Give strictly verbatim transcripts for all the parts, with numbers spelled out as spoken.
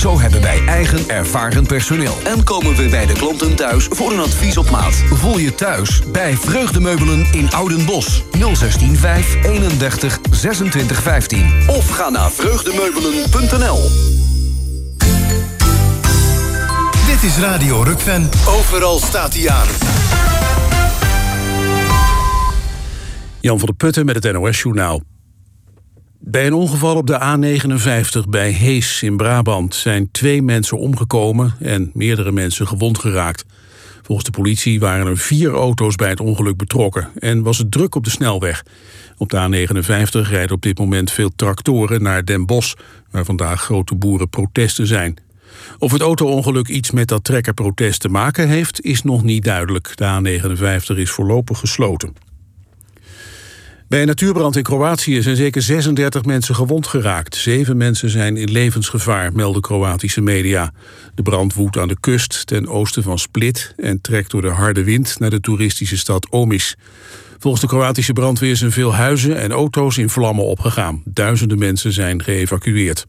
Zo hebben wij eigen ervaren personeel. En komen we bij de klanten thuis voor een advies op maat. Voel je thuis bij Vreugdemeubelen in Oudenbosch. nul zestien vijf eenendertig zesentwintig vijftien. Of ga naar vreugdemeubelen punt n l. Dit is Radio Rukven. Overal staat hij aan. Jan van der Putten met het N O S-journaal. Bij een ongeval op de A negenenvijftig bij Hees in Brabant zijn twee mensen omgekomen en meerdere mensen gewond geraakt. Volgens de politie waren er vier auto's bij het ongeluk betrokken en was het druk op de snelweg. Op de A negenenvijftig rijden op dit moment veel tractoren naar Den Bosch, waar vandaag grote boerenprotesten zijn. Of het auto-ongeluk iets met dat trekkerprotest te maken heeft, is nog niet duidelijk. De A negenenvijftig is voorlopig gesloten. Bij een natuurbrand in Kroatië zijn zeker zesendertig mensen gewond geraakt. Zeven mensen zijn in levensgevaar, melden Kroatische media. De brand woedt aan de kust ten oosten van Split en trekt door de harde wind naar de toeristische stad Omiš. Volgens de Kroatische brandweer zijn veel huizen en auto's in vlammen opgegaan. Duizenden mensen zijn geëvacueerd.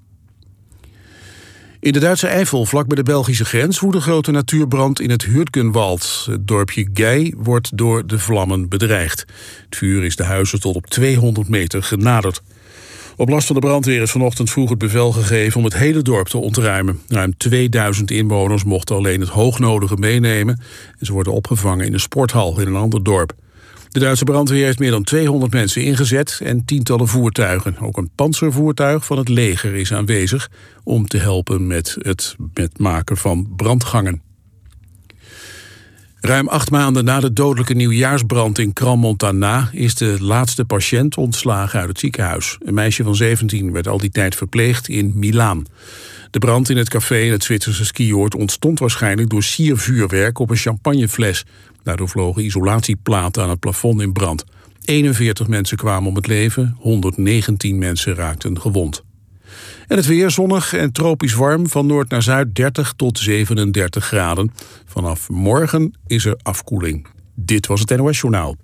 In de Duitse Eifel, vlak bij de Belgische grens, woedt een grote natuurbrand in het Hürtgenwald. Het dorpje Gei wordt door de vlammen bedreigd. Het vuur is de huizen tot op tweehonderd meter genaderd. Op last van de brandweer is vanochtend vroeg het bevel gegeven om het hele dorp te ontruimen. Ruim tweeduizend inwoners mochten alleen het hoognodige meenemen en ze worden opgevangen in een sporthal in een ander dorp. De Duitse brandweer heeft meer dan tweehonderd mensen ingezet en tientallen voertuigen. Ook een pantservoertuig van het leger is aanwezig om te helpen met het met maken van brandgangen. Ruim acht maanden na de dodelijke nieuwjaarsbrand in Crans-Montana is de laatste patiënt ontslagen uit het ziekenhuis. Een meisje van zeventien werd al die tijd verpleegd in Milaan. De brand in het café in het Zwitserse skioord ontstond waarschijnlijk door siervuurwerk op een champagnefles. Daardoor vlogen isolatieplaten aan het plafond in brand. eenenveertig mensen kwamen om het leven, honderdnegentien mensen raakten gewond. En het weer zonnig en tropisch warm, van noord naar zuid dertig tot zevenendertig graden. Vanaf morgen is er afkoeling. Dit was het N O S-journaal.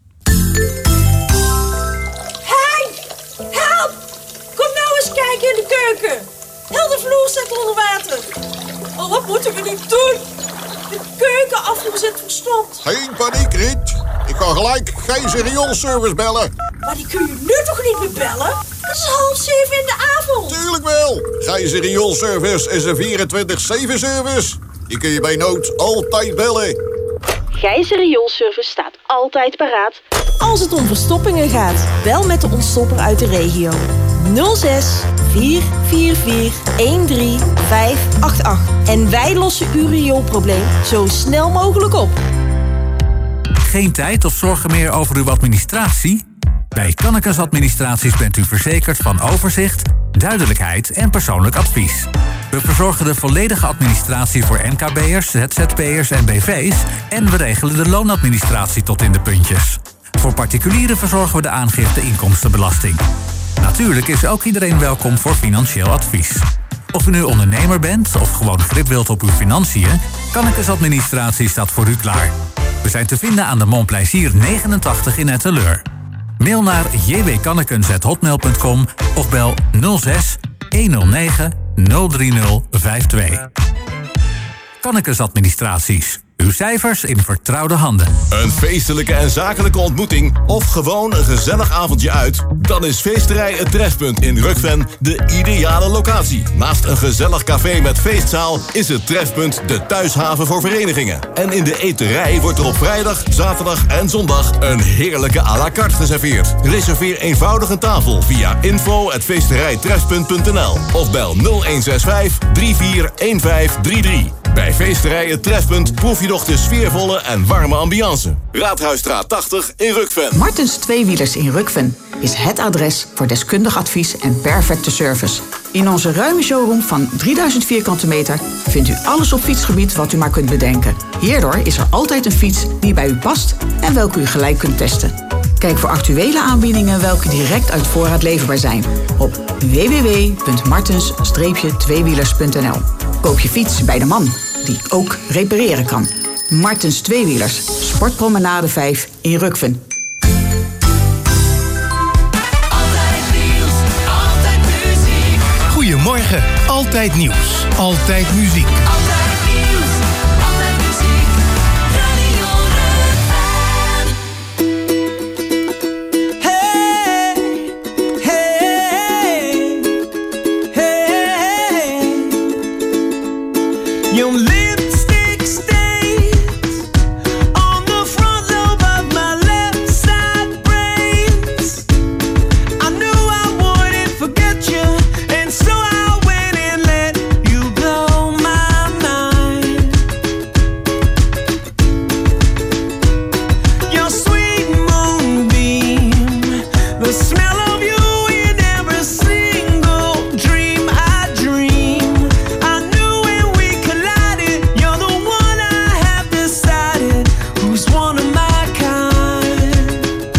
Hey, help! Kom nou eens kijken in de keuken. Heel de vloer staat onder water. Oh, wat moeten we nu doen? De keukenafvoer zit verstomd. Geen paniek, Riet. Ik kan gelijk geen rioolservice bellen. Maar die kun je nu toch niet meer bellen? Het is half zeven in de avond. Tuurlijk wel. Gijzer Rioolservice is een vierentwintig zeven service. Die kun je bij nood altijd bellen. Gijzer Rioolservice staat altijd paraat. Als het om verstoppingen gaat, bel met de ontstopper uit de regio. nul zes vier vier vier een drie vijf acht acht. En wij lossen uw rioolprobleem zo snel mogelijk op. Geen tijd of zorgen meer over uw administratie? Bij Kannekes Administraties bent u verzekerd van overzicht, duidelijkheid en persoonlijk advies. We verzorgen de volledige administratie voor N K B'ers, Z Z P'ers en B V's... en we regelen de loonadministratie tot in de puntjes. Voor particulieren verzorgen we de aangifte inkomstenbelasting. Natuurlijk is ook iedereen welkom voor financieel advies. Of u nu ondernemer bent of gewoon grip wilt op uw financiën, Kannekes Administratie staat voor u klaar. We zijn te vinden aan de Montplaisir negenentachtig in Etteleur. Mail naar j w kannekens at hotmail punt com of bel nul zes honderdnegen nul drie nul vijf twee. Kannekes Administraties. Uw cijfers in vertrouwde handen. Een feestelijke en zakelijke ontmoeting of gewoon een gezellig avondje uit? Dan is Feesterij Het Trefpunt in Rukven de ideale locatie. Naast een gezellig café met feestzaal is het Trefpunt de thuishaven voor verenigingen. En in de eterij wordt er op vrijdag, zaterdag en zondag een heerlijke à la carte geserveerd. Reserveer eenvoudig een tafel via info at feesterijtrefpunt punt n l of bel nul een zes vijf drie vier een vijf drie drie. Bij Feesterij Het Trefpunt proef je nog de sfeervolle en warme ambiance. Raadhuisstraat tachtig in Rukven. Martens Tweewielers in Rukven is het adres voor deskundig advies en perfecte service. In onze ruime showroom van drieduizend vierkante meter vindt u alles op fietsgebied wat u maar kunt bedenken. Hierdoor is er altijd een fiets die bij u past en welke u gelijk kunt testen. Kijk voor actuele aanbiedingen welke direct uit voorraad leverbaar zijn op w w w punt martens tweewielers punt n l. Koop je fiets bij de man die ook repareren kan. Martens Tweewielers, Sportpromenade vijf in Rukven. Goedemorgen, Altijd nieuws. Altijd muziek. Altijd nieuws. Altijd muziek. Radio Rukven. Hey, hey, hey. Your lipstick stains on the front lobe of my left side brains. I knew I wouldn't forget you, and so I went and let you blow my mind. Your sweet moonbeam, the smell of you in every single dream I dream. I knew when we collided, you're the one I have decided who's one of my kind.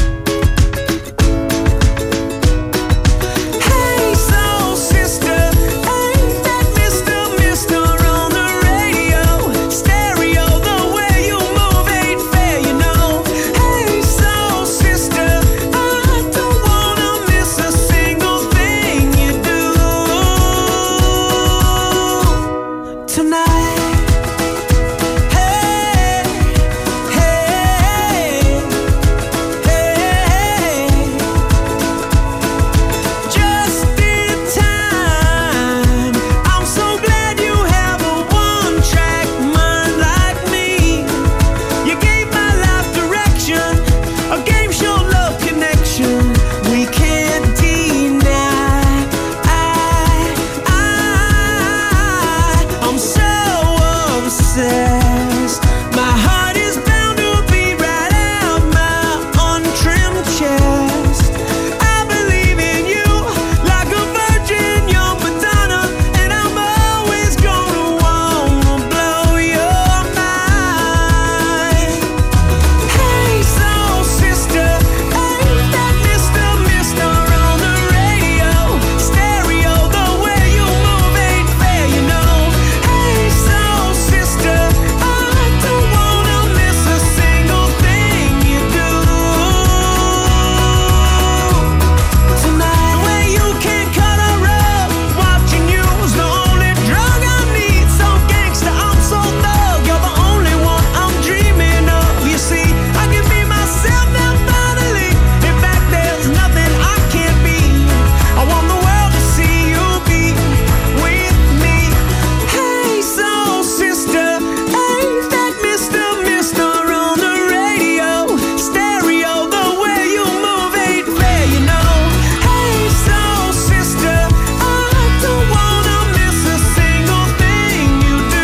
Hey, soul sister, ain't that Mister Mister on the radio? Stereo, the way you move ain't fair, you know. Hey, soul sister, I don't wanna miss a single thing you do tonight. Hey, hey, hey. Just in time. I'm so glad you have a one-track mind like me. You gave my life direction, a game show love connection we can't deny. I, I, I'm so obsessed. My heart is bound to beat right out my untrimmed chest. I believe in you like a virgin, young Madonna, and I'm always gonna wanna blow your mind. Hey, soul sister, ain't that Mister Mister on the radio? Stereo, the way you move ain't fair, you know. Hey, soul sister, I don't wanna miss a single thing you do tonight. The way you can cut a rug, watching you's the only drug I need. So gangsta, I'm so thug, you're the only one I'm dreaming of. You see, I can be myself now finally. In fact, there's nothing I can't be. I want the world to see you be with me. Hey, soul sister, ain't that Mister Mister on the radio? Stereo, the way you move ain't fair, you know. Hey, soul sister, I don't wanna miss a single thing you do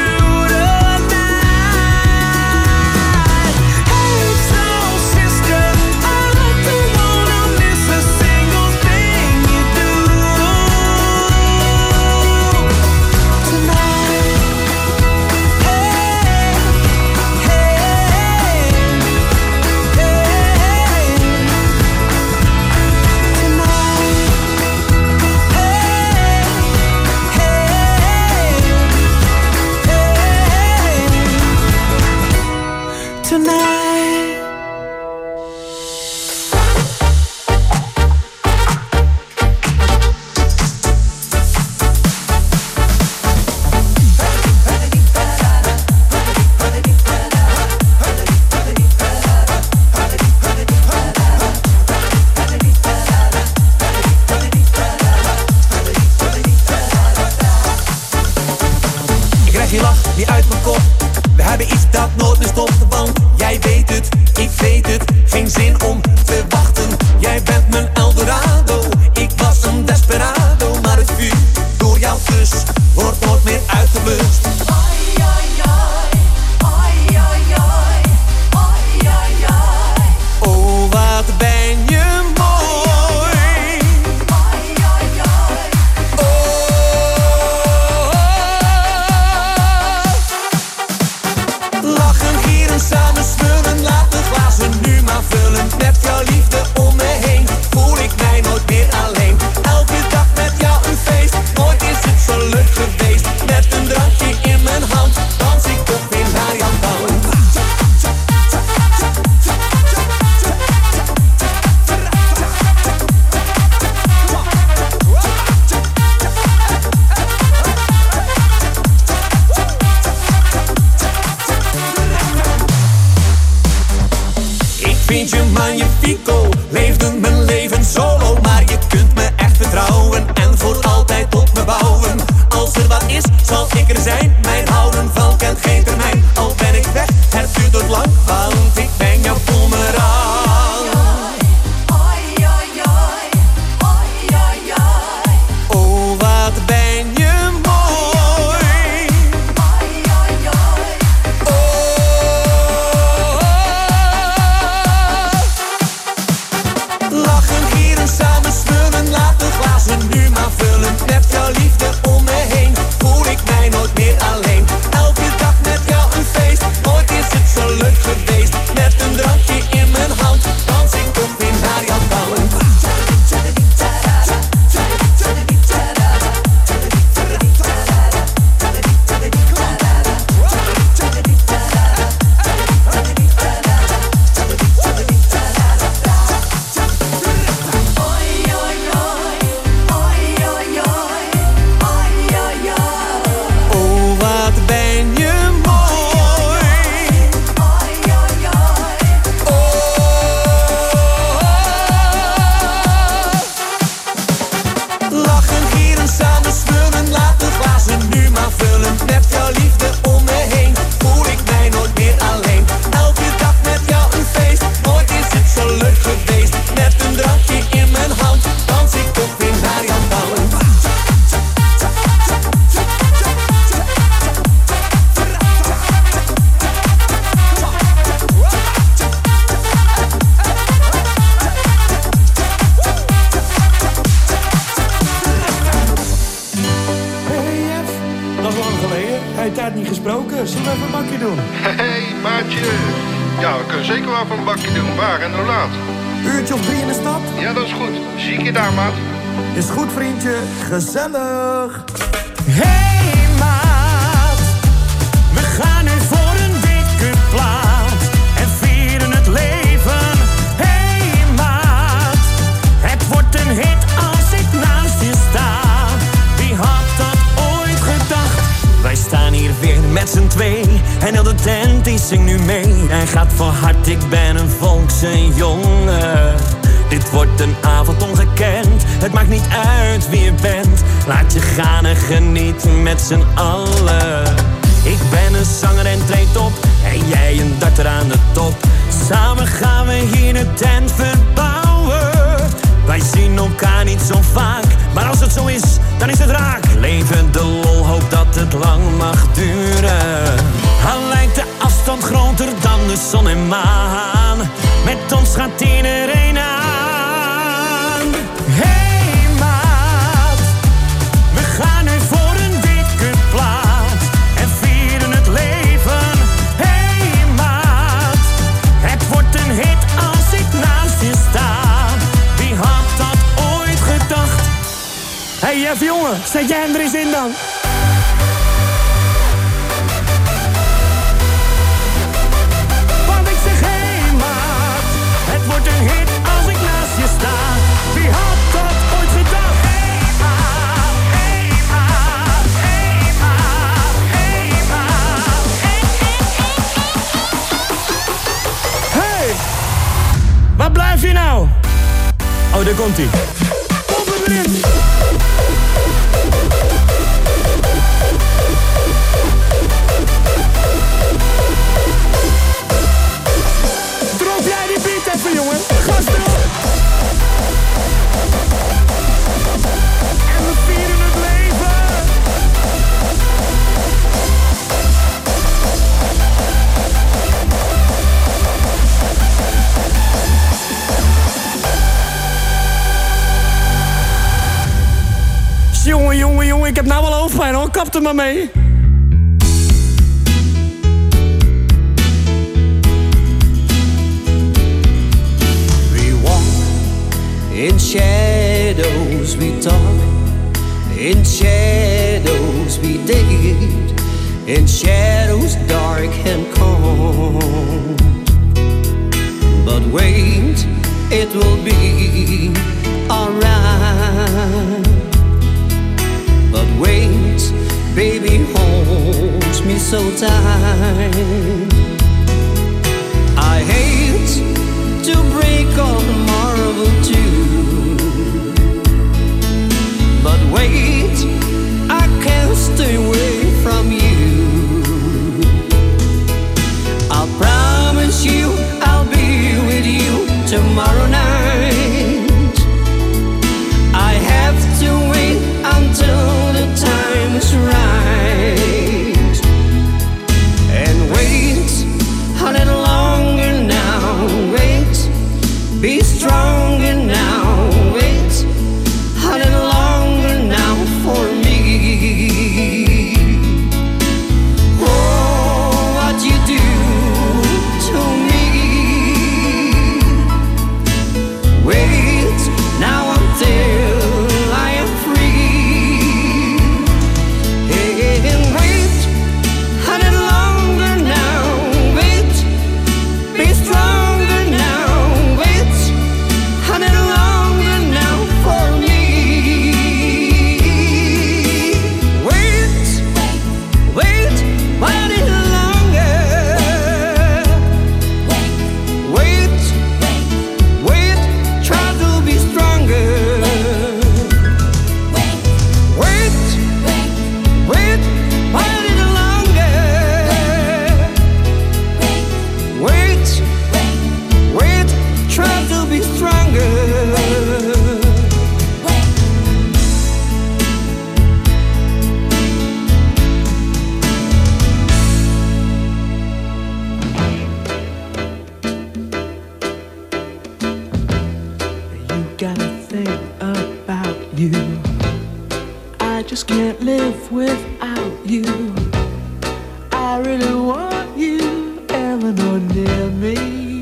tonight. Hey, soul sister, I don't wanna miss a single thing you do tonight. Hey, hey, tonight. Tonight. Ik krijg je lach niet uit mijn kop. We hebben iets dat nooit meer stopt. Want jij weet het, ik weet het. Geen zin om te wachten. Jij bent mijn Eldorado. Ik was een desperado. Maar het vuur door jouw kus wordt nooit meer uitgeblust. Ai, ai, ai. Ai, ai, ai. Ai, ai, ai. Oh, wat ben je mooi. Ai, ai, ai. Lachen, gieren, samen smullen, laat de glazen nu maar vullen. Met jouw liefde om me heen voel ik mij nooit meer alleen. Elke dag met jou een feest, nooit is het zo leuk geweest. Met een drankje in mijn hand dans ik vriendje magnifico, leefde mijn leven solo. Maar je kunt me echt vertrouwen en voor altijd op me bouwen. Als er wat is, zal ik er zijn. Mijn houden van kent geen termijn. Al ben ik weg, het duurt ook lang, want ik ben jouw boemerang. Oi, oi, oi, oi, oi, oi. Oh, wat ben je mooi. Oi, oi, oi. Lachen, gieren, samen smullen, laat de glazen nu maar vullen. Met jouw liefde om me heen, voel ik mij nooit meer alleen. Elke dag met jou een feest, nooit is het zo leuk geweest. Met een drankje in mijn hand, dans ik toch weer naar jouw touwen. Oh, wat ben je mooi. Lachen, gieren, samen smullen, laat de glazen nu maar vullen. Met jouw liefde om me heen, voel ik mij nooit meer alleen. Elke dag met jou een feest, nooit is het zo leuk geweest. Met een drankje in mijn hand, dans ik toch weer naar jouw touwen. Hey Jeff, dat is lang geleden. Hij tijd niet gesproken. Zullen we even een bakje doen? Hey, maatje. Ja, we kunnen zeker wel even een bakje doen. Waar en hoe laat? Uurtje of drie in de stad? Ja, dat is goed. Zie ik je daar, maat. Is goed, vriendje. Gezellig. Hey maat, we gaan nu voor een dikke plaat en vieren het leven. Hey maat, het wordt een hit als ik naast je sta. Wie had dat ooit gedacht? Wij staan hier weer met z'n twee en heel de tent die zingt nu mee. Hij gaat van hart, ik ben een volkse jongen. Dit wordt een avond ongekend, het maakt niet uit wie je bent. Laat je gaan en geniet met z'n allen. Ik ben een zanger en treed op, en jij een darter aan de top. Samen gaan we hier de tent verbouwen. Wij zien elkaar niet zo vaak, maar als het zo is, dan is het raak. Leven de lol, hoop dat het lang mag duren. Al lijkt de afstand groter dan de zon en maan, met ons gaat iedereen aan. Hey maat, we gaan nu voor een dikke plaat en vieren het leven. Hey maat, het wordt een hit als ik naast je sta. Wie had dat ooit gedacht? Hey Jeff jongen, zet jij hem er eens in dan. Want ik zeg hey maat, het wordt een hit als ik naast je sta. Wie had dat ooit gedacht? Hey maat, hey maat, hey maat, hey maat, hey, hey, hey. Hey, waar blijf je nou? Oh, daar komt hij. Op hem erin. Drop jij die beat even, jongen. Gas erop. En we vieren het leven. Jongen, jongen, jongen, ik heb nou wel hoofdpijn hoor. Kap er maar mee. We walk in shadows, we talk. In shadows we date. In shadows dark and cold. But wait, it will be alright. But wait, baby holds me so tight. I hate to break all the marble too. But wait, I can't stay away from you. I'll promise you I'll be with you tomorrow night. I have to wait until the time is right. And wait a little longer now. Wait, be stronger now. Wait a little longer now for me. Oh, what you do to me. Wait, now until I am free. And wait a little longer now. Wait, be stronger now. Wait a little longer now for me. Wait, wait, a little longer. Wait, wait, try to be stronger. Wait, wait, a little longer. Wait, wait, try to be stronger. You gotta think about you. I just can't live without you. I really want you, Eleanor, near me.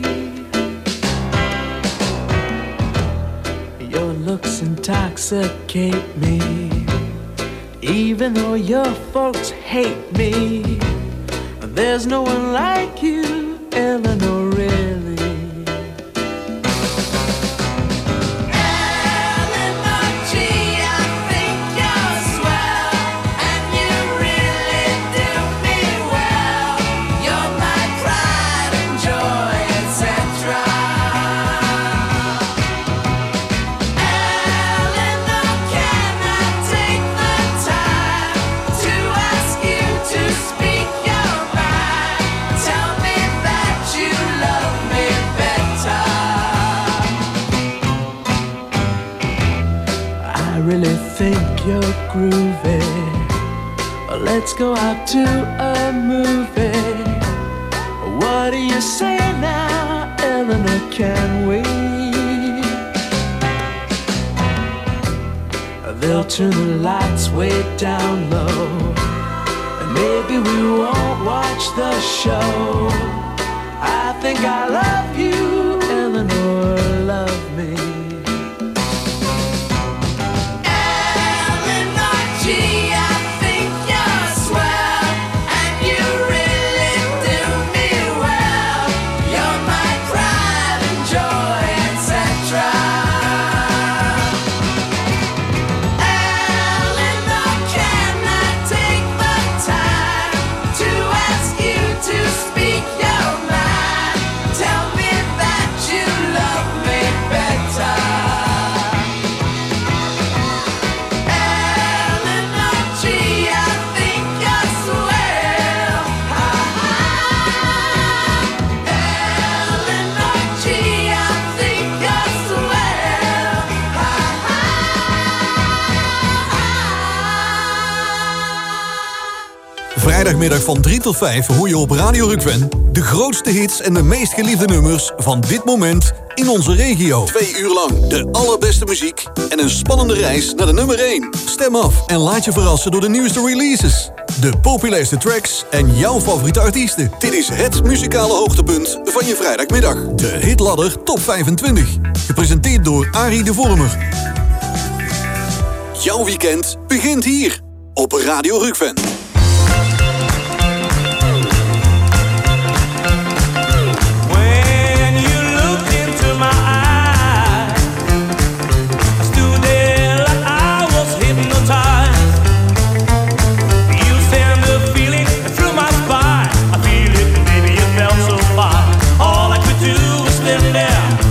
Your looks intoxicate me. Even though your folks hate me, there's no one like you, Eleanor, really. I really think you're groovy. Let's go out to a movie. What do you say now, Eleanor, can we? They'll turn the lights way down low, and maybe we won't watch the show. I think I love you, Eleanor, love me. Vrijdagmiddag van drie tot vijf hoor je op Radio Rukven de grootste hits en de meest geliefde nummers van dit moment in onze regio. Twee uur lang de allerbeste muziek en een spannende reis naar de nummer één. Stem af en laat je verrassen door de nieuwste releases, de populairste tracks en jouw favoriete artiesten. Dit is het muzikale hoogtepunt van je vrijdagmiddag. De Hitladder Top vijfentwintig. Gepresenteerd door Arie de Vormer. Jouw weekend begint hier op Radio Rukven. All I could do was stand there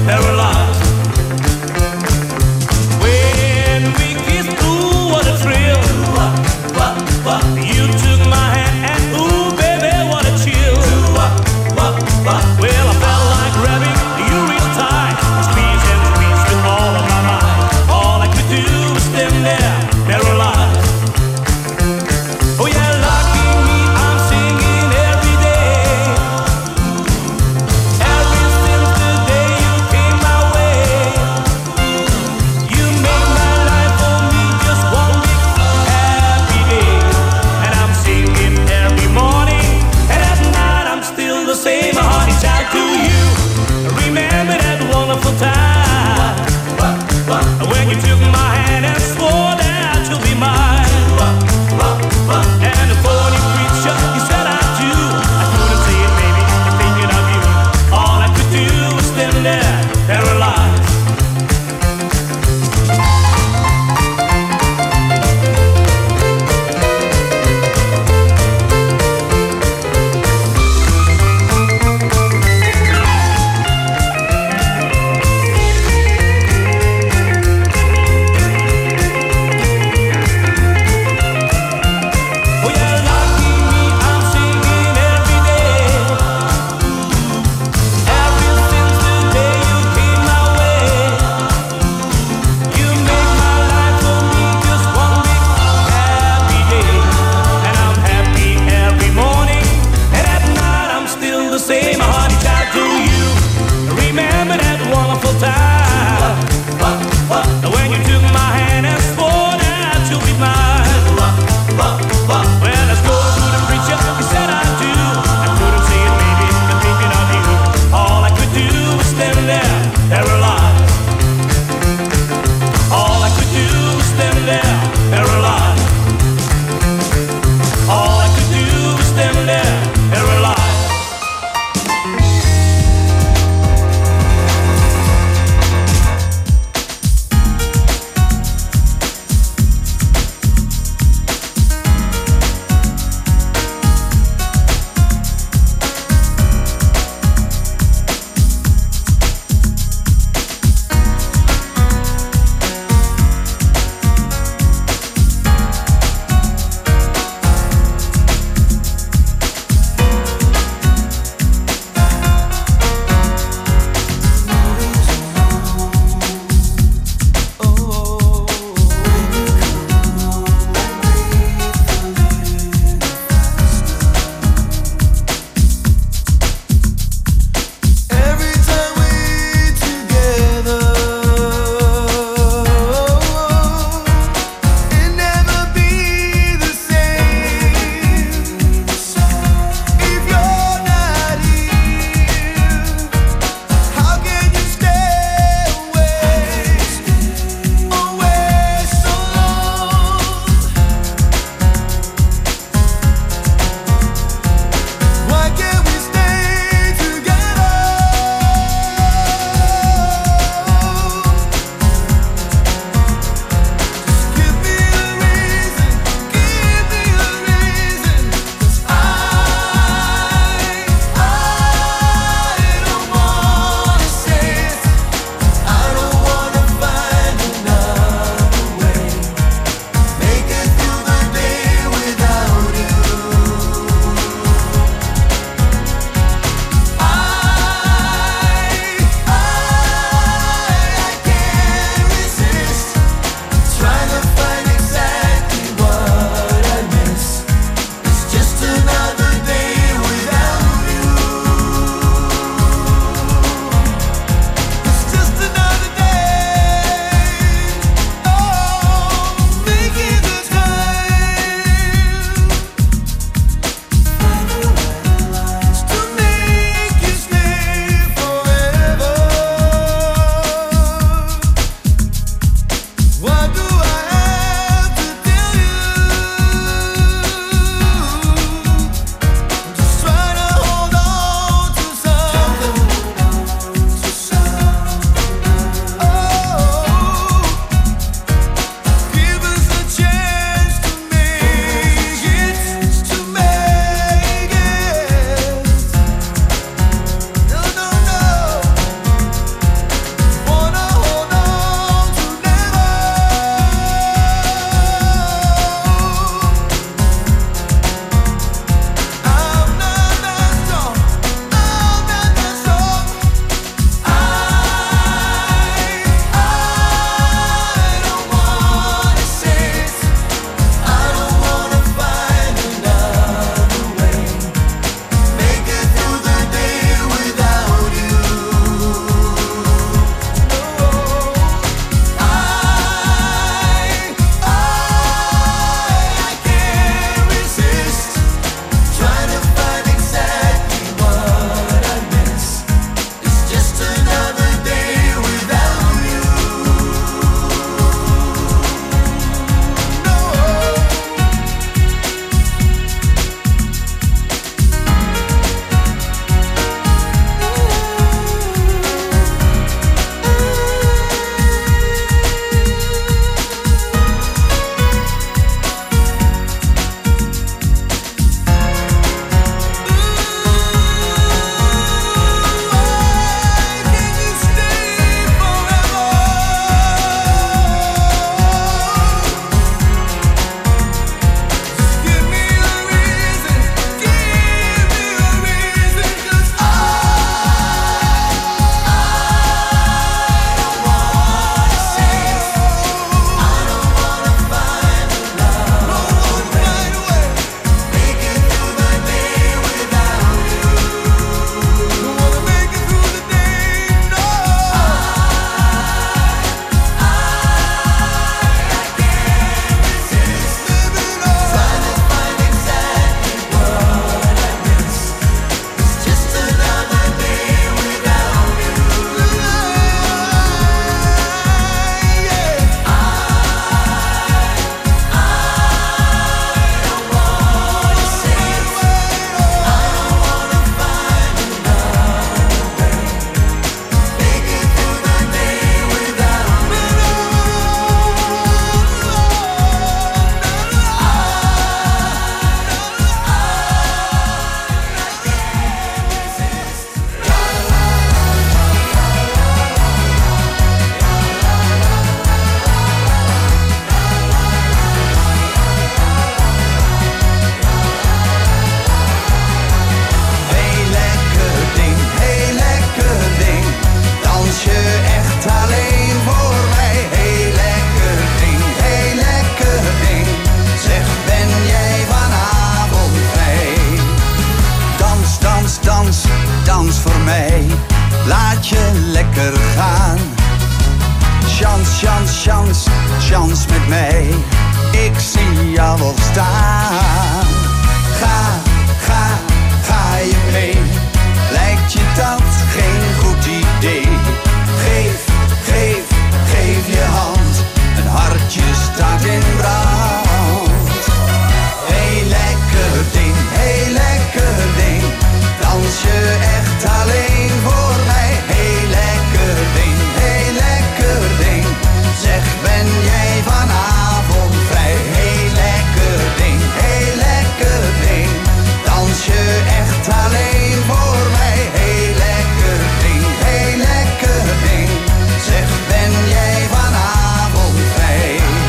laat je lekker gaan. Chance, chance, chance, chance met mij. Ik zie jou al staan. Ga, ga, ga je mee? Lijkt je dat geen goed idee? Geef, geef, geef je hand. Een hartje staat in brand. Hey lekker ding, hey lekker ding. Dans je echt alleen voor mij? Hey lekker ding, hey lekker ding. Zeg, ben jij vanavond vrij? Hey lekker ding, hey lekker ding. Dans je echt alleen voor mij? Hey lekker ding, hey lekker ding. Zeg, ben jij vanavond vrij?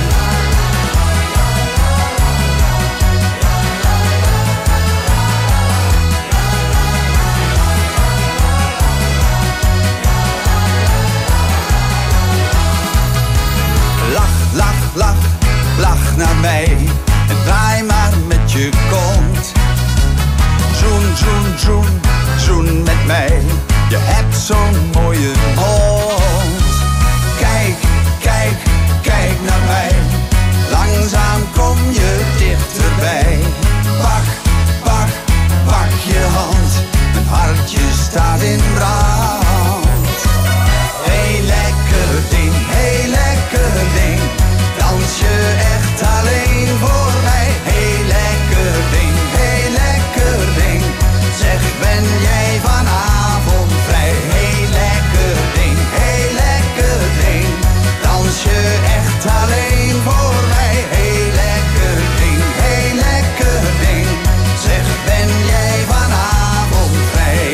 Lach, lach, lach, lach naar mij. En draai maar met je kont. Zoen, zoen, zoen, zoen met mij. Je hebt zo'n mooie mond. Kijk, kijk, kijk naar mij. Langzaam kom je dichterbij. Pak, pak, pak je hand. Mijn hartje staat in brand. Hey lekker ding, hey lekker ding. Dans je echt alleen voor mij? Hey lekker ding, hey lekker ding. Zeg, ben jij vanavond vrij? Hey lekker ding, hey lekker ding. Dans je echt alleen voor mij? Hey lekker ding, hey lekker ding. Zeg, ben jij vanavond vrij?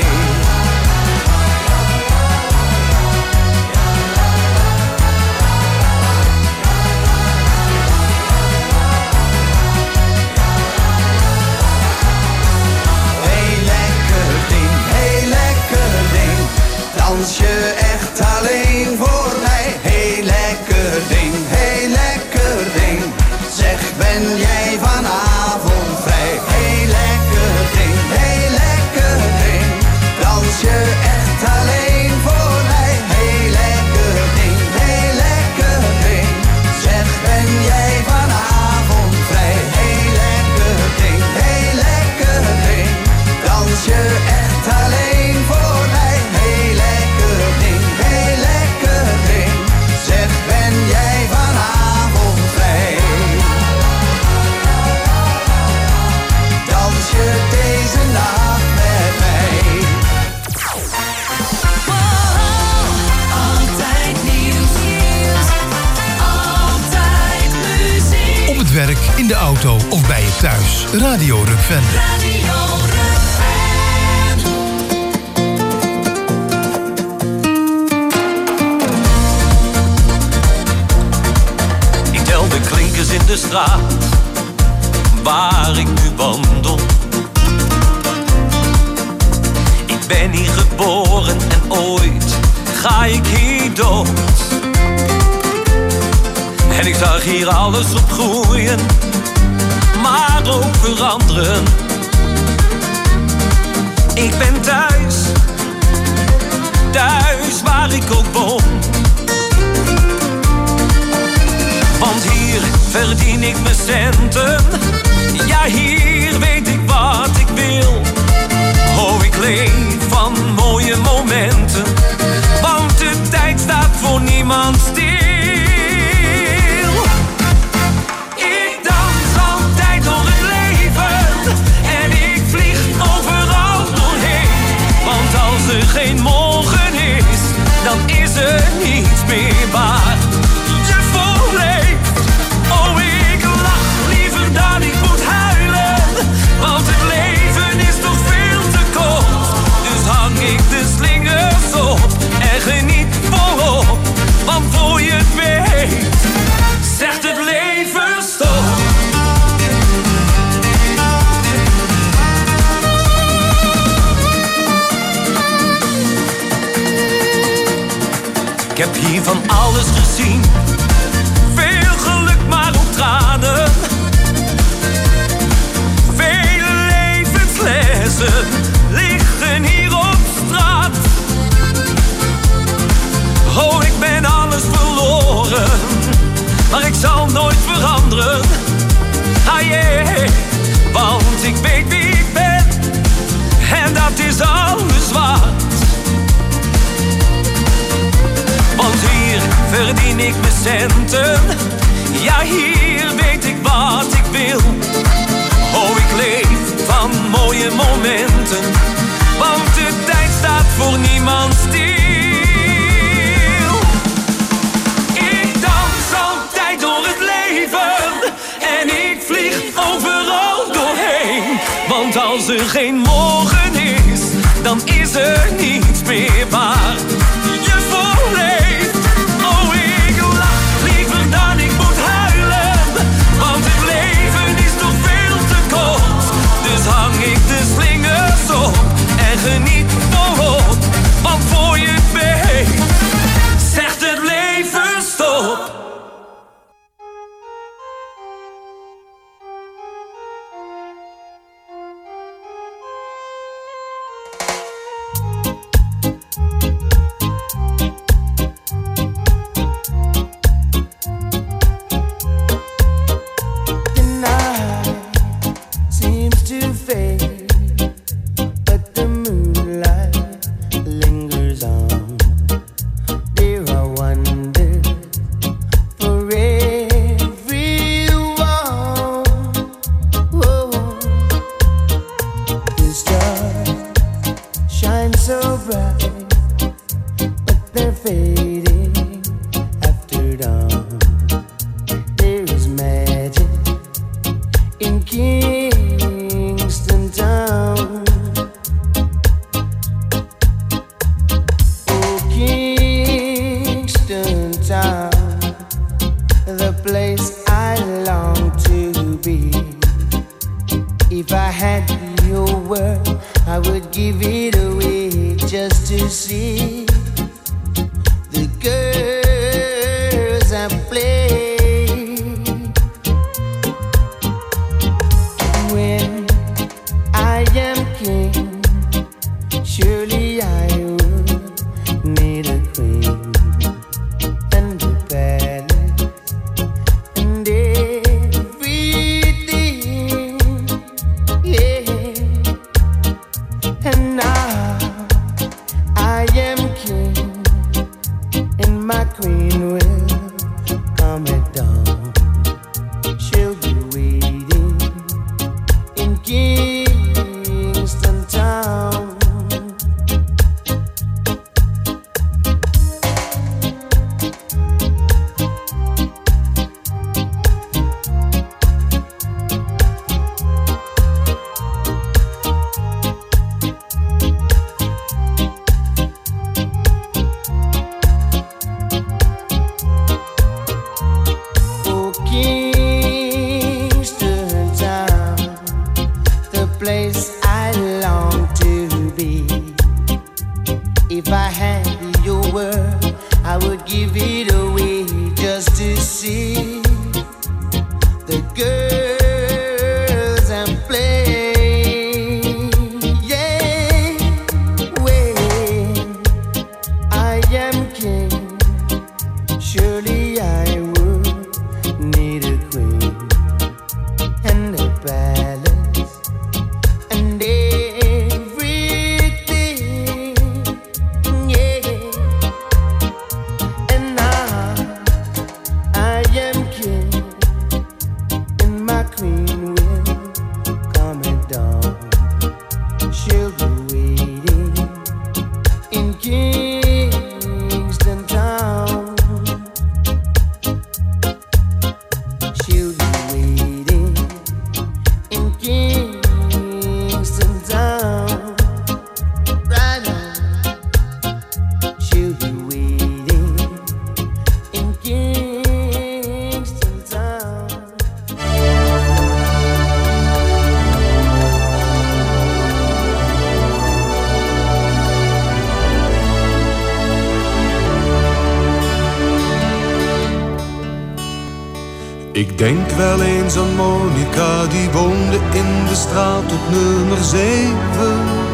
Hey lekker ding, hey lekker ding. Dans je echt alleen voor mij? Hey lekker ding, hey lekker ding. Zeg, ben jij vanavond vrij? Hey lekker ding, hey lekker ding. Dans je echt alleen voor mij? Hey lekker ding, hey lekker ding. Zeg, ben jij vanavond vrij? Hey lekker ding, hey lekker ding. Dans je echt alleen voor mij? Hey lekker ding, hey lekker ding. Zeg, ben jij vanavond vrij? Dans je deze nacht met mij? Altijd nieuws, altijd muziek. Op het werk, in de auto of bij je thuis. Radio Rukven. Radio Rukven. Ik tel de klinkers in de straat waar ik nu wandel. Ik ben hier geboren en ooit ga ik hier dood. En ik zag hier alles op groeien, maar ook veranderen. Ik ben thuis, thuis waar ik ook woon. Want hier verdien ik mijn centen. Ja, hier weet ik wat ik wil. Oh, ik leef van mooie momenten. Want de tijd staat voor niemand stil. Ik dans altijd door het leven. En ik vlieg overal doorheen. Want als er geen morgen is, dan is er niets meer waar je voor leeft. Oh, ik lach liever dan ik moet huilen. Want het leven is toch veel te kort. Dus hang ik de slingers op en geniet volop. Want voor je het weet, zegt het leven stop. Ik heb hier van alles gezien. Veel geluk, maar ook tranen. Vele levenslessen liggen hier op straat. verdien ik mijn centen. Ja, hier weet ik wat ik wil. Oh, ik leef van mooie momenten, want de tijd staat voor niemand stil. Ik dans altijd door het leven en ik vlieg overal doorheen. Want als er geen morgen is, dan is er niets meer waar je voor leeft. Oh, ik lach liever dan ik moet huilen, want het leven is nog veel te kort. Dus hang ik de slingers op en geniet volop, want voor je het weet, zegt het leven stop. Ik denk wel eens aan Monica, die woonde in de straat op nummer zeven.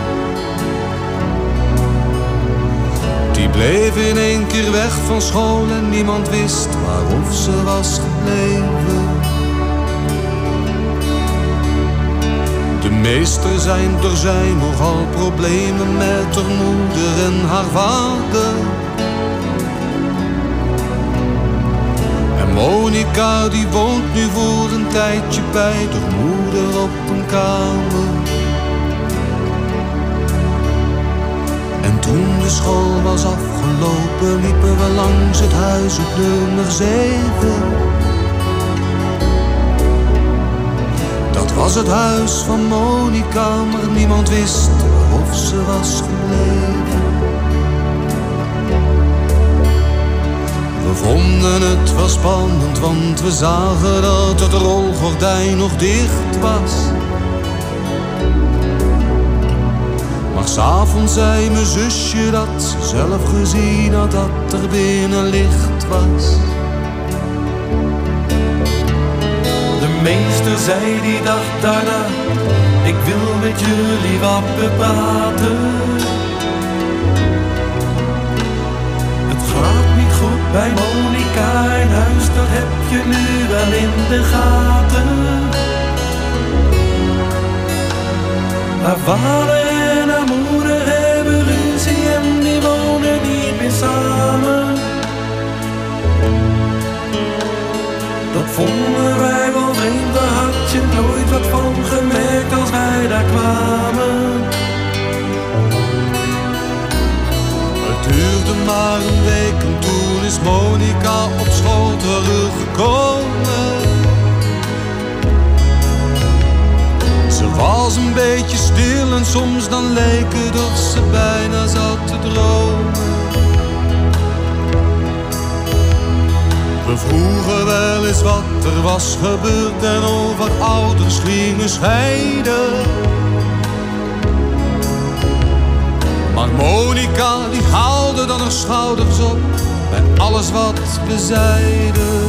Die bleef in één keer weg van school en niemand wist waarof ze was gebleven. De meester zijn, er zijn nogal problemen met haar moeder en haar vader. Monica die woont nu voor een tijdje bij de moeder op een kamer. En toen de school was afgelopen, liepen we langs het huis op nummer zeven. Dat was het huis van Monica, maar niemand wist of ze was gebleven. We vonden het wel spannend, want we zagen dat het rolgordijn nog dicht was. Maar 's avonds zei mijn zusje dat ze zelf gezien had dat er binnen licht was. De meester zei die dag daarna, ik wil met jullie wat bepraten. Het gaat niet goed bij Monica in huis, dat heb je nu wel in de gaten. Haar vader en haar moeder hebben ruzie en die wonen niet meer samen. Dat vonden wij wel vreemd, daar had je nooit wat van gemerkt als wij daar kwamen. Het duurde maar een week en toen is Monica op school teruggekomen. Ze was een beetje stil en soms dan leek het of ze bijna zat te dromen. We vroegen wel eens wat er was gebeurd en over ouders gingen scheiden. Maar Monica die haalde dan haar schouders op bij alles wat we zeiden.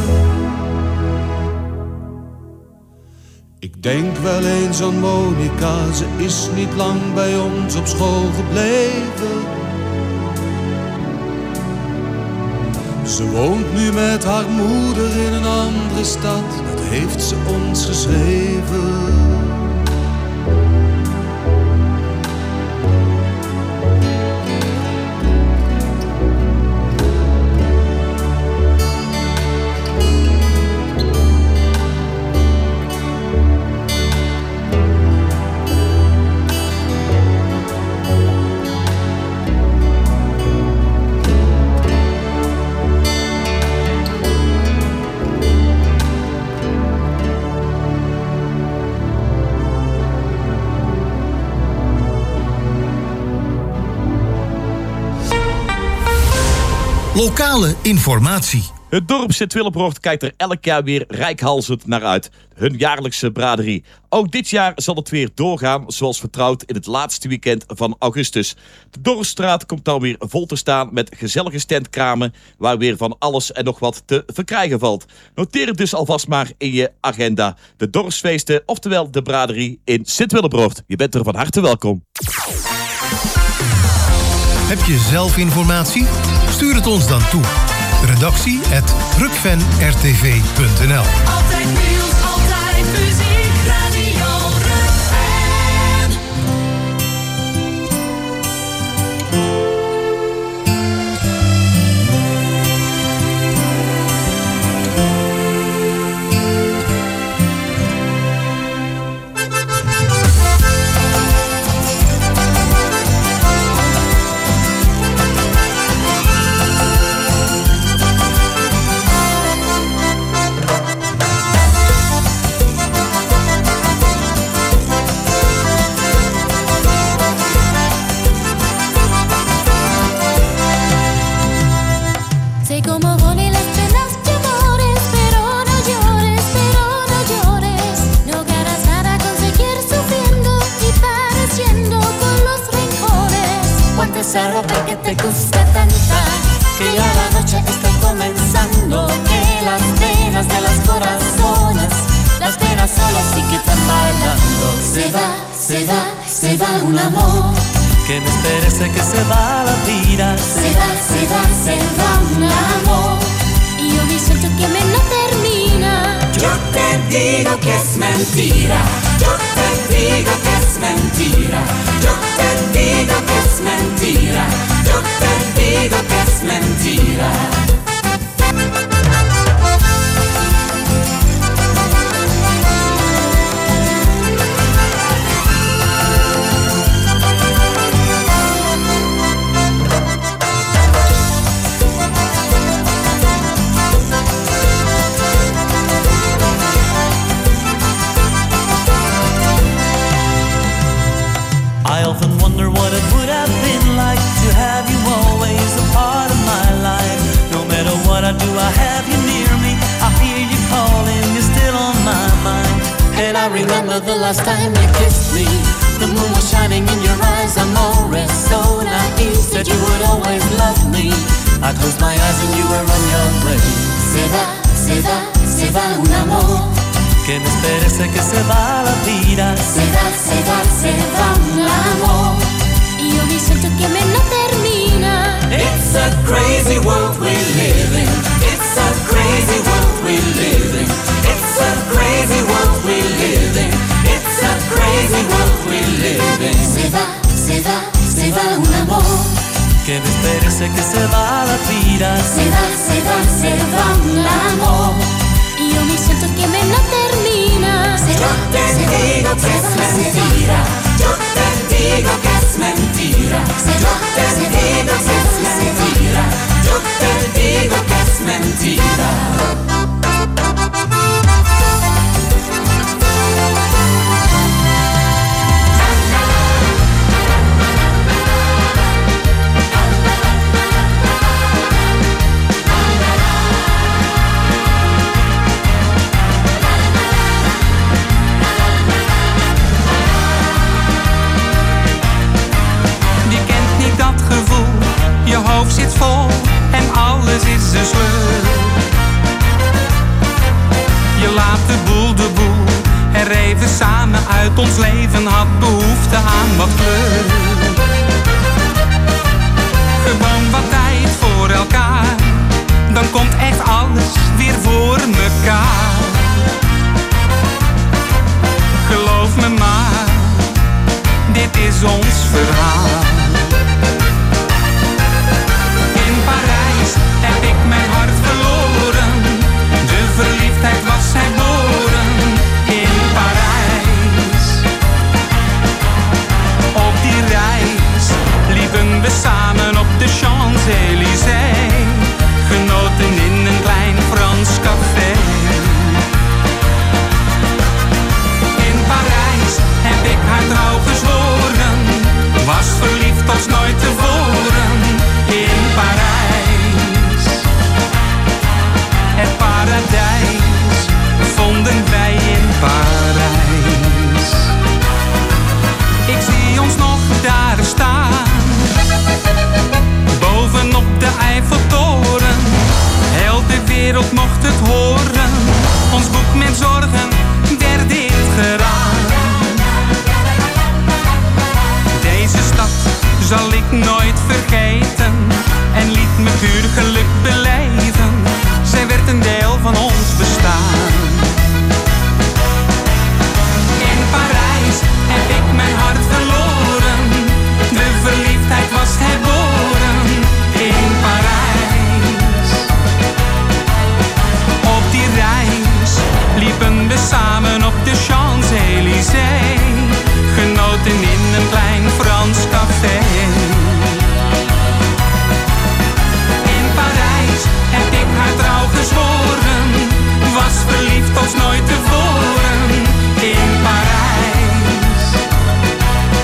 Ik denk wel eens aan Monica, ze is niet lang bij ons op school gebleven. Ze woont nu met haar moeder in een andere stad, dat heeft ze ons geschreven. Lokale informatie. Het dorp Sint-Willebrocht kijkt er elk jaar weer reikhalzend naar uit. Hun jaarlijkse braderie. Ook dit jaar zal het weer doorgaan, zoals vertrouwd in het laatste weekend van augustus. De Dorpsstraat komt dan weer vol te staan met gezellige standkramen, waar weer van alles en nog wat te verkrijgen valt. Noteer het dus alvast maar in je agenda. De dorpsfeesten, oftewel de braderie in Sint-Willebrocht. Je bent er van harte welkom. Heb je zelf informatie? Stuur het ons dan toe. Redactie at rukven r t v punt n l. Altijd nieuws, altijd muziek, Radio Rukven. Algo que te gusta tanta, que ya la noche está comenzando, que las penas de los corazones, las penas solo sí que están bailando. Se va, se va, se va un amor, que me esperes que se va la vida. Se va, se va, se va un amor, y yo me siento que me no termina. Yo te digo que es mentira, yo te digo que es mentira, yo te digo que es mentira, yo te digo que es mentira. I often wonder what it would have been like to have you always a part of my life. No matter what I do, I have you near me. I hear you calling, you're still on my mind. And I remember the last time you kissed me. The moon was shining in your eyes, I'm always so naive. Said you would always love me. I closed my eyes and you were on your way. Se va, se va, se va un amor. Que me esperes que se va la vida. Se va, se va, se va un amor. Io mi sento che me non termina. It's a crazy world we live in. It's a crazy world we live in. It's a crazy world we live in. It's a crazy world we live in. Se va, se va, se va un amor. Que me esperes que se va la vida. Se va, se va, se va un amor. Io mi sento che me non termina. Yo te digo que es mentira. Yo te digo que es mentira. Yo te digo que es mentira. Yo te digo que es mentira. Je hoofd zit vol en alles is een sleur. Je laat de boel de boel er even samen uit. Ons leven had behoefte aan wat kleur. Gewoon wat tijd voor elkaar. Dan komt echt alles weer voor mekaar. Geloof me maar, dit is ons verhaal. Heb ik mijn hart verloren. De verliefdheid was herboren in Parijs. Op die reis liepen we samen op de Champs-Élysées. Genoten in een klein Frans café. In Parijs heb ik haar trouw gezworen. Was verliefd als nooit tevoren in Parijs. Het paradijs vonden wij in Parijs. Ik zie ons nog daar staan, bovenop de Eiffeltoren. Heel de wereld mocht het horen, ons boek met zorgen werd dichtgeraakt. Deze stad zal ik nooit vergeten en liet me puur geluk beleven. Zij werd een deel van ons bestaan. In Parijs heb ik mijn hart verloren. De verliefdheid was herboren in Parijs. Op die reis liepen we samen op de Champs-Élysées. Genoten in een klein Frans café. Heb ik haar trouw gezworen, was verliefd als nooit tevoren in Parijs.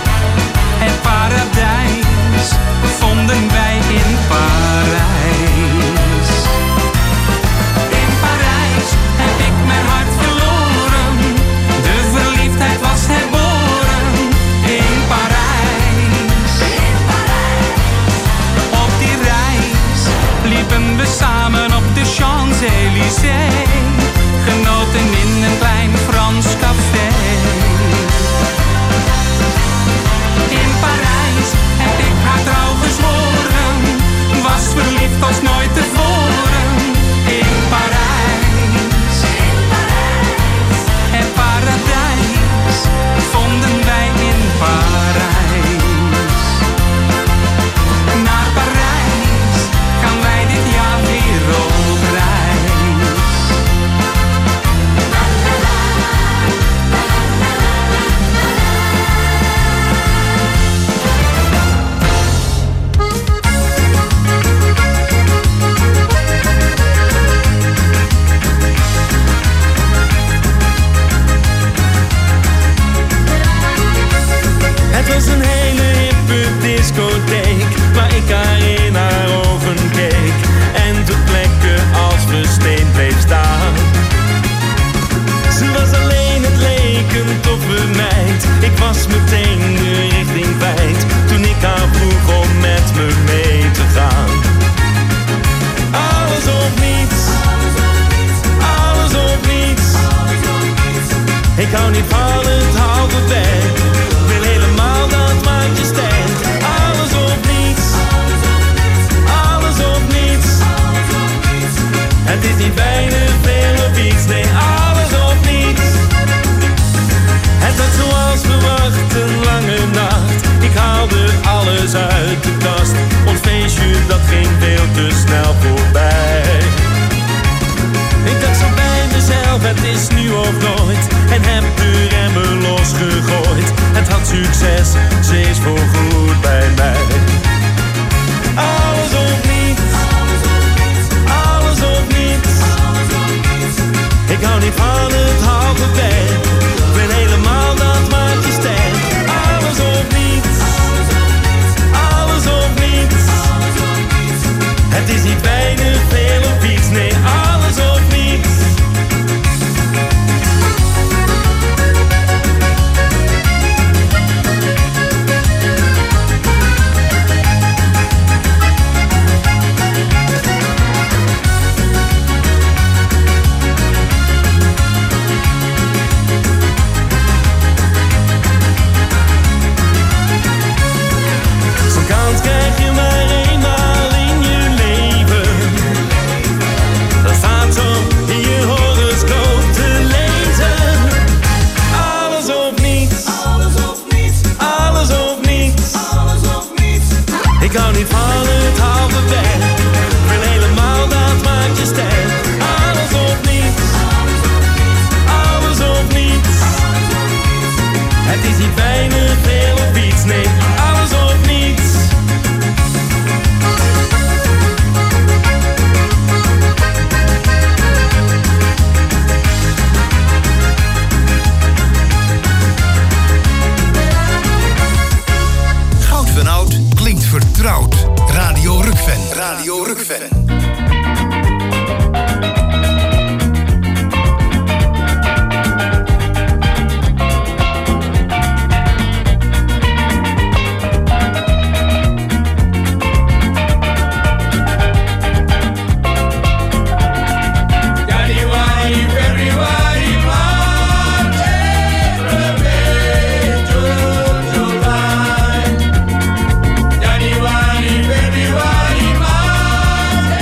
was een hele hippe discotheek, waar ik haar in haar ogen keek en ter plekke als versteend bleef staan. Ze was alleen, het leek een toffe meid. Ik was meteen de richting kwijt toen ik haar vroeg om met me mee te gaan. Alles of niets, alles of niets. Ik hou niet van het halve werk, wil helemaal dat wat je sterk. Alles of niets, alles of niets. Het is niet weinig, veel of iets, nee, alles of niets. Het was zoals verwacht een lange nacht. Ik haalde alles uit de kast. Ons feestje dat ging veel te snel voorbij. Ik dacht zo bij mezelf, het is nu of nooit. En heb de remmen losgegooid. Het had succes, ze is voorgoed bij mij. Alles of niets, alles of niets. Ik hou niet van het halve werk, ben helemaal dat wat je sterk. Alles of niets, alles of niets. Het is niet weinig, veel of iets, nee, alles of niets. Ik hou niet van het halve werk, wil helemaal dat wat je sterk. Alles of niets, alles of niets. Het is niet weinig, veel of iets, nee, alles of niets. Goud van oud klinkt vertrouwd. Radio Rukven. Radio Rukven. January, February, March.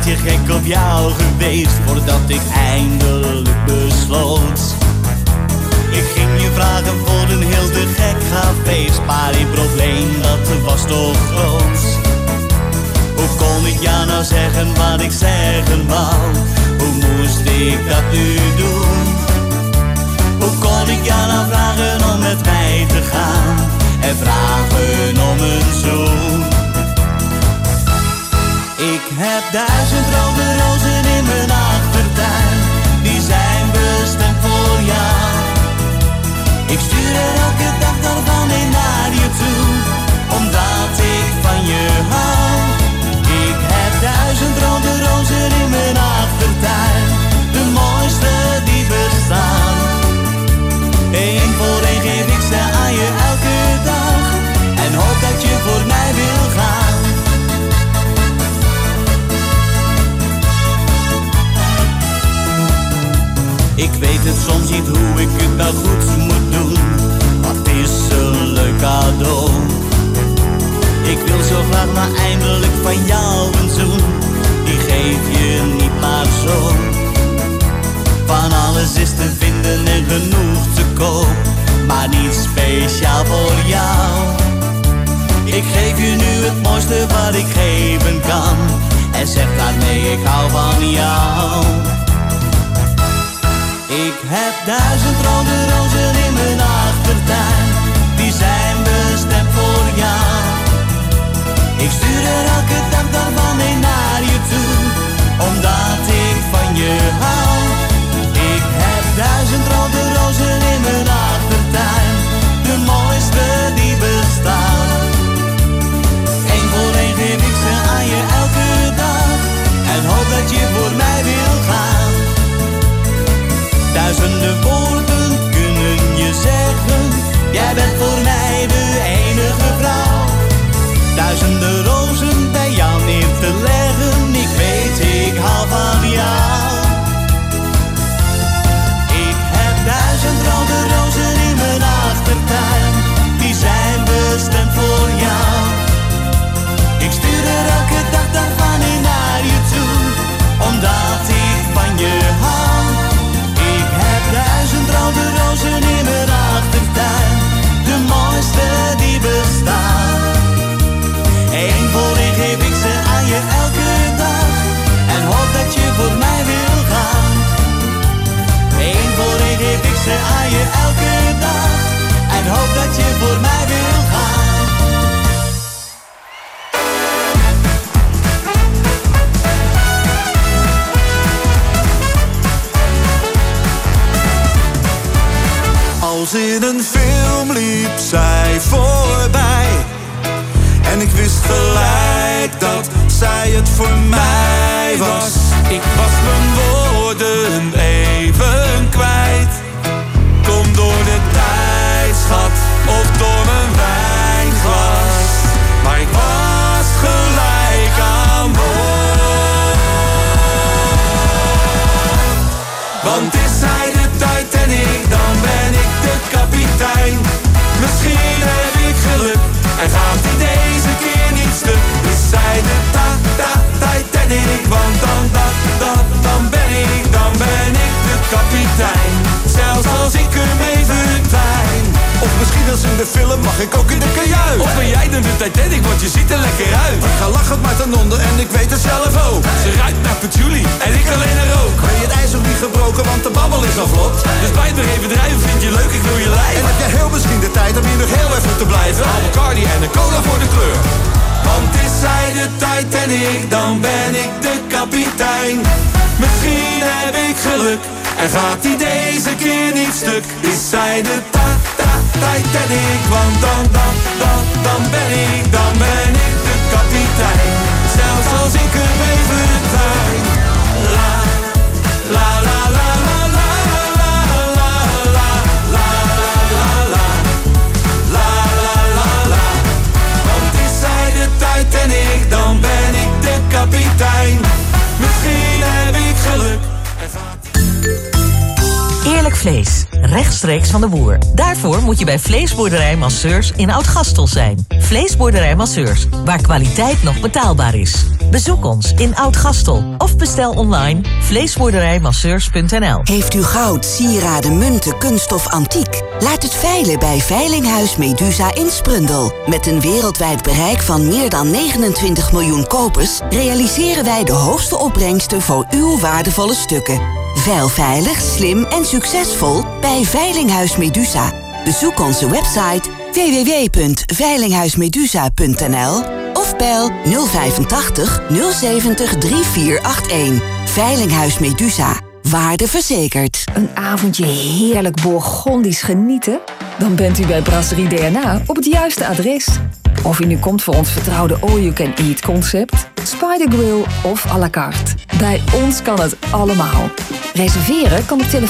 tijdje gek op jou geweest voordat ik eindelijk besloot. Ik ging je vragen voor een heel te gek feest, maar die probleem dat was toch groot. Hoe kon ik jou nou zeggen wat ik zeggen wou? Hoe moest ik dat nu doen? Hoe kon ik jou nou vragen om met mij te gaan en vragen om een zoen? Ik heb duizend rode rozen in mijn achtertuin, die zijn bestemd voor jou. Ik stuur er elke dag daarvan een naar je toe, omdat ik van je hou. Ik heb duizend rode rozen in mijn achtertuin, de mooiste die bestaan. Eén voor één geef ik ze aan je elke dag, en hoop dat je voor mij wil gaan. Ik weet het soms niet hoe ik het nou goed moet doen, maar het is een leuk cadeau. Ik wil zo graag maar eindelijk van jou een zoen, die geef je niet maar zo. Van alles is te vinden en genoeg te koop, maar niet speciaal voor jou. Ik geef je nu het mooiste wat ik geven kan, en zeg daarmee ik hou van jou. Ik heb duizend rode rozen in mijn achtertuin, die zijn bestemd voor jou. Ik stuur er elke dag daarvan een naar je toe, omdat ik van je hou. Ik heb duizend rode rozen in mijn achtertuin, de mooiste die bestaan. Eén voor één geef ik ze aan je elke dag, en hoop dat je voor mij wil gaan. Duizenden woorden kunnen je zeggen, jij bent voor mij de enige vrouw. Duizenden rozen bij jou neer te leggen, ik weet ik hou van jou. Ik heb duizend rode rozen in mijn achtertuin, die zijn bestemd voor jou. Ik stuur er elke dag daarvan een naar je toe, omdat ik van je hou. Duizend rode rozen in mijn achtertuin, de mooiste die bestaan. Eén voor één geef ik ze aan je elke dag, en hoop dat je voor mij wil gaan. Eén voor één geef ik ze aan je elke dag, en hoop dat je voor mij wil gaan. Als in een film liep zij voorbij, en ik wist gelijk dat zij het voor mij was. Ik was mijn woorden even kwijt. Kom door de tijd, schat, of door mijn wijnglas. Maar ik was gelijk aan boord. Want is zij de Titanic, dan ben ik de kapitein. Misschien heb ik geluk en gaat hij deze keer niet stuk. Is zij de ta-ta-Titanic, want dan, dan, dan, dan ben ik, dan ben ik de kapitein. Zelfs als ik hem even verdwijn. Of misschien als in de film mag ik ook in de kajuit. Of ben jij dan de Titanic, want je ziet er lekker uit. Ik ga lachend maar ten onder en ik weet het zelf ook. Ze ruikt naar patchouli en ik alleen er ook. Ben je het ijs nog niet gebroken, want de babbel is al vlot. Dus bij het bedrijven vind je leuk, ik wil je lijf. En heb jij heel misschien de tijd om hier nog heel even te blijven? Al Bacardi en een cola voor de kleur. Want is zij de Titanic, dan ben ik de kapitein. Misschien heb ik geluk en gaat hij deze keer niet stuk. Is zij de ta-ta-Titanic, want dan, dan, dan, dan ben ik, dan ben ik de kapitein. Zelfs als ik hem even verdwijn. La, la, la, la, la, la, la, la, la, la, la, la, la, la, la. Want is zij de Titanic, dan ben ik de kapitein. Misschien heb ik geluk. Heerlijk vlees, rechtstreeks van de boer. Daarvoor moet je bij Vleesboerderij Masseurs in Oud-Gastel zijn. Vleesboerderij Masseurs, waar kwaliteit nog betaalbaar is. Bezoek ons in Oud-Gastel of bestel online vleesboerderijmasseurs punt n l. Heeft u goud, sieraden, munten, kunststof, antiek? Laat het veilen bij Veilinghuis Medusa in Sprundel. Met een wereldwijd bereik van meer dan negenentwintig miljoen kopers realiseren wij de hoogste opbrengsten voor uw waardevolle stukken. Veil veilig, slim en succesvol bij Veilinghuis Medusa. Bezoek onze website w w w punt veilinghuismedusa punt n l of bel nul vijfentachtig nul zeventig drie vier acht een. Veilinghuis Medusa. Waarde verzekerd. Een avondje heerlijk Bourgondisch genieten? Dan bent u bij Brasserie D N A op het juiste adres. Of u nu komt voor ons vertrouwde all-you-can-eat concept, Spider Grill of à la carte. Bij ons kan het allemaal. Reserveren kan op telefoon